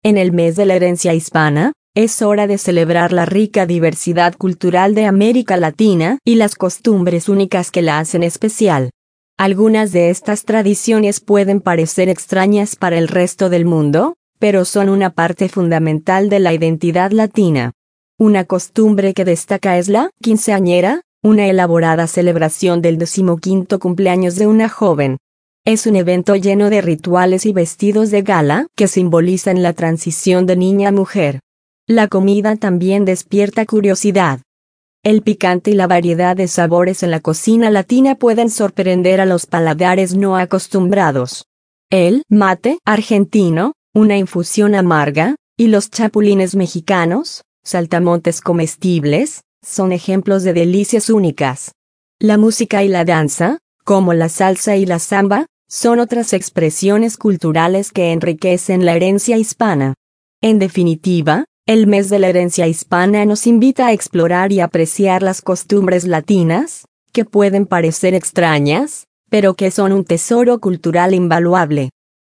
En el mes de la herencia hispana, es hora de celebrar la rica diversidad cultural de América Latina y las costumbres únicas que la hacen especial. Algunas de estas tradiciones pueden parecer extrañas para el resto del mundo, pero son una parte fundamental de la identidad latina. Una costumbre que destaca es la quinceañera, una elaborada celebración del 15º cumpleaños de una joven. Es un evento lleno de rituales y vestidos de gala que simbolizan la transición de niña a mujer. La comida también despierta curiosidad. El picante y la variedad de sabores en la cocina latina pueden sorprender a los paladares no acostumbrados. El mate argentino, una infusión amarga, y los chapulines mexicanos, saltamontes comestibles, son ejemplos de delicias únicas. La música y la danza, como la salsa y la samba, son otras expresiones culturales que enriquecen la herencia hispana. En definitiva, el mes de la herencia hispana nos invita a explorar y apreciar las costumbres latinas, que pueden parecer extrañas, pero que son un tesoro cultural invaluable.